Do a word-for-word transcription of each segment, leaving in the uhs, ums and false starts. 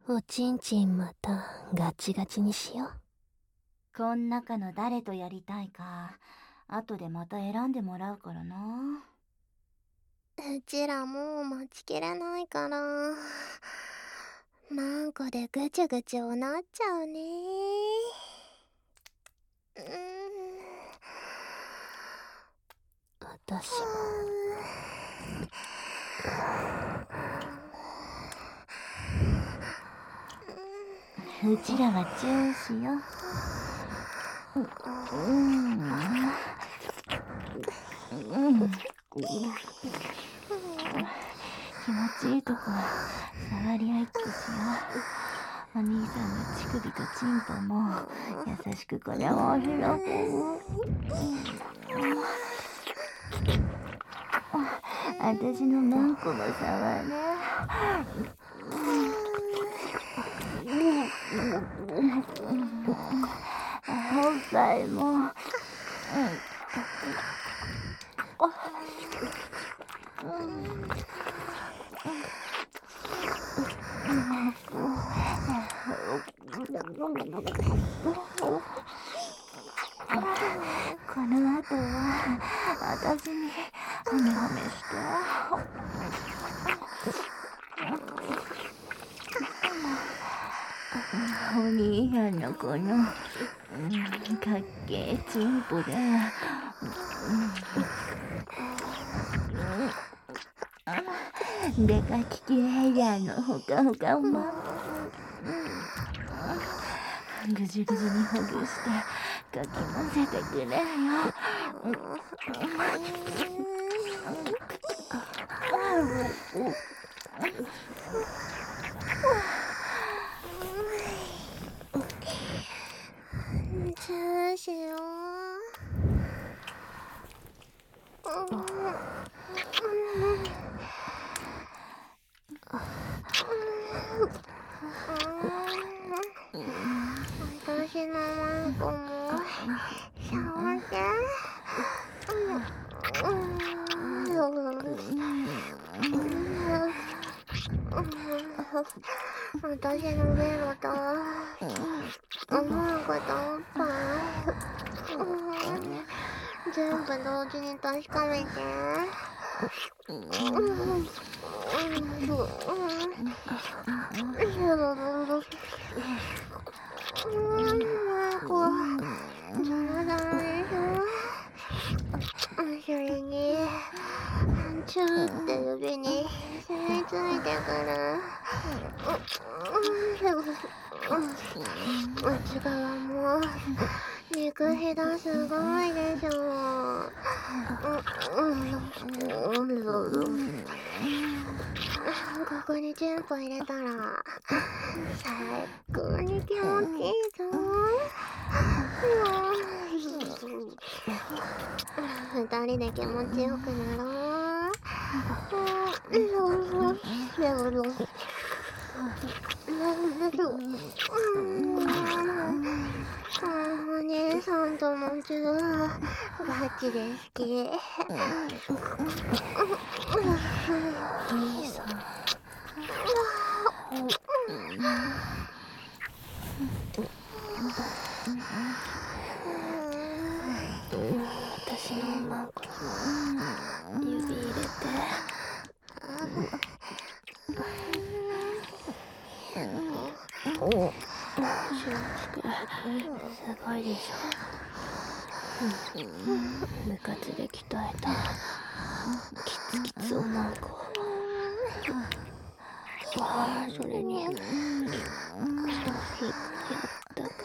おちんちんまたガチガチにしよう。 こん中の誰とやりたいか、後でまた選んでもらうからな。 うちらもう待ちきれないから。なんかでぐちゅぐちゅおなっちゃうね。うーん。私も。 うちらはチューしよう。うん。うん。気持ちいいとこは触り合いっこしよう。お兄さんの乳首とチンポも優しくこれを開く。私のマンコも触れ。おっぱいも。この後は私にハメハメして。お兄さんのこのかっけえチンポででかききヘイヤーのほかほかもぐじゅぐじゅにほぐしてかき混ぜてくれよ。 チューしよう。私のマンコも触って。私のベロと女の子とおっぱい全部同時に確かめて。それにチューって指に染みついてくる。内側も肉ひだすごいでしょ。ここにチンポ入れたら最高に気持ちいいぞ。二人で気持ちよくなろう。お姉さんともチューガチで好き。お兄さん。私のマンコ指入れて。すごいでしょ。部活で鍛えたキツキツおまんこ。ああ、それにすっごいあったかい。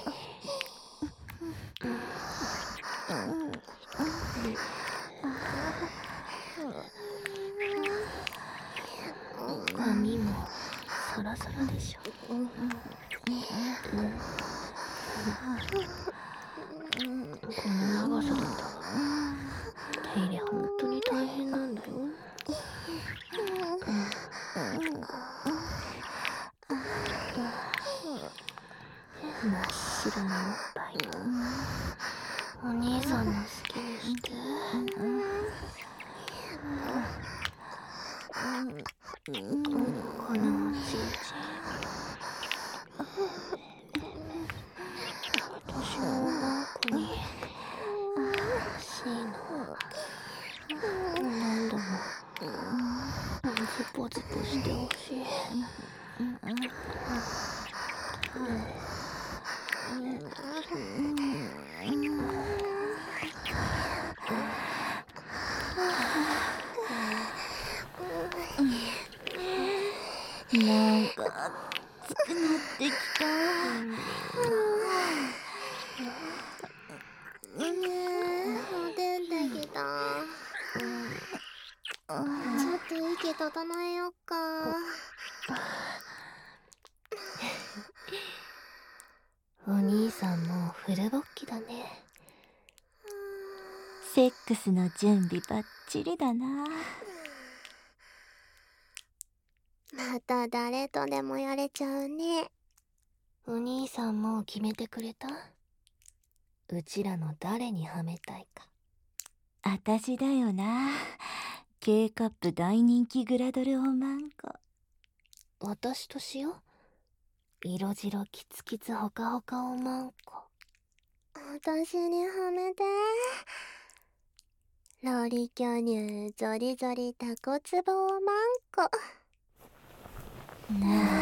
髪もサラサラでしょ。この長さだったら手入れ本当に大変なんだよ。真っ白なおっぱいお兄さんの好きにして。このおちんちんなんか熱くなってきた。 ねえ、おてんてきた。ちょっと息整えよっか。 お兄さんもうフル勃起だね。セックスの準備バッチリだな。 また誰とでもやれちゃうね。 お兄さんもう決めてくれた？うちらの誰にはめたいか。あたしだよな。K カップ大人気グラドルおまんこ。私としよう。色白キツキツホカホカおまんこ。 私にはめて。ロリ巨乳ゾリゾリタコツボおまんこ。 なあ